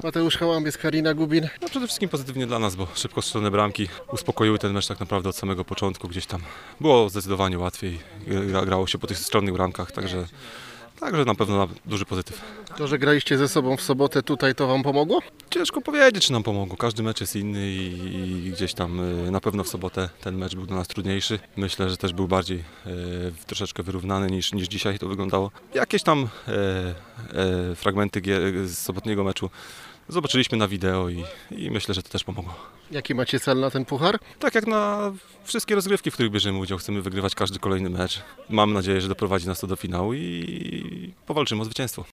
Mateusz Hałambie, Karina Gubin. No przede wszystkim pozytywnie dla nas, bo szybko strzelone bramki uspokoiły ten mecz tak naprawdę od samego początku. Gdzieś tam było zdecydowanie łatwiej, grało się po tych stronnych bramkach, także na pewno duży pozytyw. To, że graliście ze sobą w sobotę tutaj, to Wam pomogło? Ciężko powiedzieć, czy nam pomogło. Każdy mecz jest inny i gdzieś tam na pewno w sobotę ten mecz był dla nas trudniejszy. Myślę, że też był bardziej troszeczkę wyrównany niż dzisiaj to wyglądało. Jakieś tam fragmenty z sobotniego meczu zobaczyliśmy na wideo i myślę, że to też pomogło. Jaki macie cel na ten puchar? Tak jak na wszystkie rozgrywki, w których bierzemy udział, chcemy wygrywać każdy kolejny mecz. Mam nadzieję, że doprowadzi nas to do finału i powalczymy o zwycięstwo.